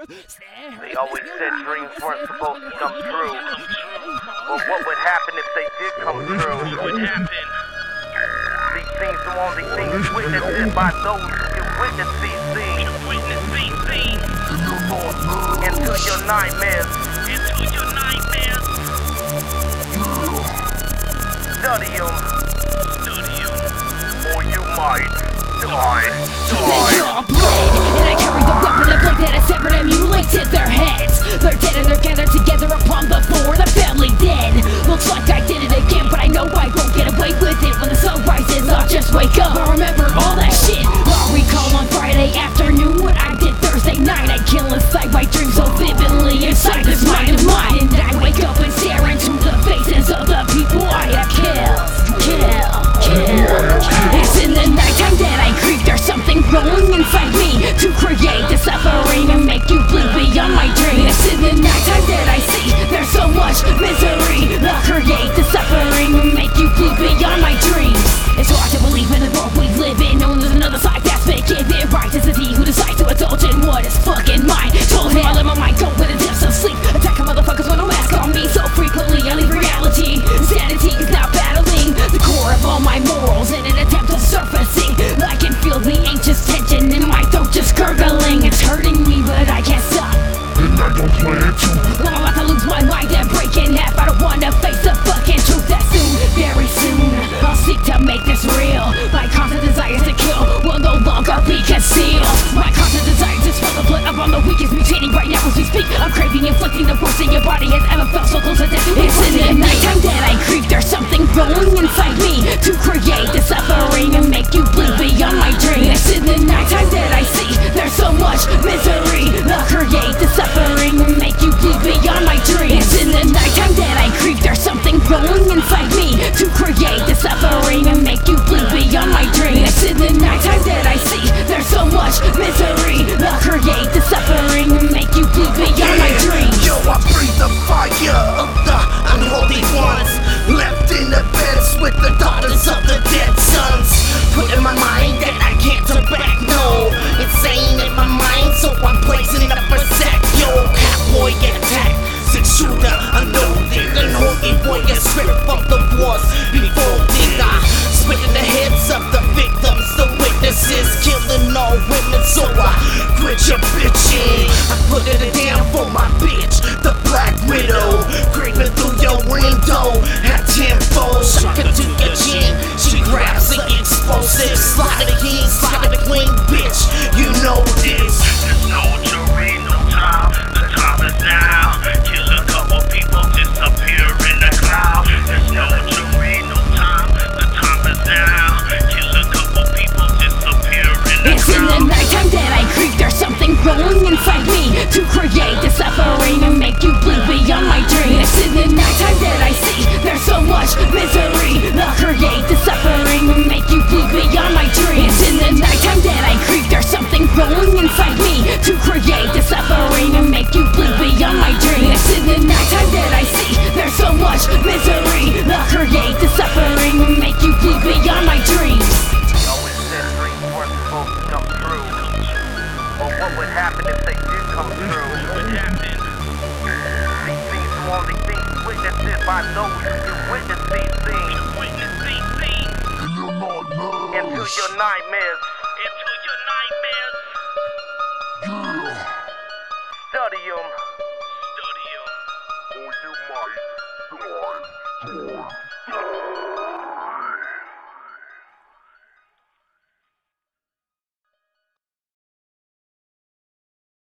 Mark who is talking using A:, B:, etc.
A: They always said dreams weren't supposed to come true. But what would happen if they did come true? What would happen? These things are only things witnessed by those who can witness these things. Into your nightmares. Study them. Or you might die.
B: They all bled, and I carry the weapon of blade that I severed and mutilated their heads. They're dead and they're gathered together upon the floor, the family dead. Looks like I did it again, but I know I won't get away with it. When the sun rises, I'll just wake up, I'll remember all that shit. I'll recall on Friday afternoon what I did Thursday night. I kill inside my dreams so vividly inside this mind of mine. And I wake up and stare into the faces of the people I have killed. It's in the nighttime that I creep. There's something growing inside me to create the suffering and make you bleed beyond my dreams. It's in the nighttime that I see there's so much misery. I'll create the suffering and make you bleed beyond my dreams. It's hard to believe in the world we live in. No, there's another side that's making it right. This is he who decides to indulge in what is fucking mine. Told him I let my mind go with the depths of sleep. Attacking motherfuckers with a mask on me so frequently. I leave reality. Sanity is now battling the core of all my morals in an attempt at surfacing. I can feel the anxious tension in my throat just gurgling. It's hurting me, but I can't stop.
C: And I don't plan to.
B: I'm about to lose my mind and break in half. I don't wanna face the fucking truth that soon, very soon, I'll seek to make this real. My constant desires to kill will no longer be concealed. My constant desires to spill the blood of all the weakest mutating right now as we speak. I'm craving, inflicting the worst that your body has ever felt, so close to death. It's in the nighttime that I creep. There's something growing inside me to create the suffering and make you bleed beyond my dreams. It's in the nighttime that I see there's so much misery. I'll create the suffering and make you bleed beyond my dreams. It's in the nighttime that I creep. There's something growing inside me to create the suffering and make you bleed beyond my dreams. It's in the nighttime that I see there's so much misery. I'll create the suffering and make you bleed beyond my dreams.
D: Yo, I breathe the fire of the unholy ones, left in the beds with the daughters of the dead sons. Put in my mind that I can't turn back, no. Insane in my mind, so I'm blazing up a sack. Yo, half boy get attacked, 6-shooter unloaded, unholy warrior spirit from the wars before did I spit in the heads of the victims, the witnesses, killing all women, so I quit your bitching. I put it down for my bitch, the Black Widow, creeping through your window at tenfold, shock her to your chin. She grabs the explosive, slide the key, slide the queen, bitch. You know this.
A: There's no jury, no time. The time is now. Kill a couple people, disappear in the cloud. There's no jury, no time. The time is now. Kill a couple people, disappear in the cloud.
B: It's in the nighttime that I creep. There's something growing inside me to create the suffering and make you bleed beyond my dreams. It's in the nighttime that I see there's so much misery. I'll create the suffering and make you bleed beyond my dreams. It's in the nighttime that I creep. There's something growing inside me to create the suffering and make you bleed beyond my dreams. It's in the nighttime that I see there's so much misery. I'll create the suffering and make you bleed beyond my dreams.
A: They always said dreams weren't supposed to come true. But what would happen if they did come true? What would happen? These things are only things witnessed by those who can witness these things. Into your nightmares. Study them. Or you might die.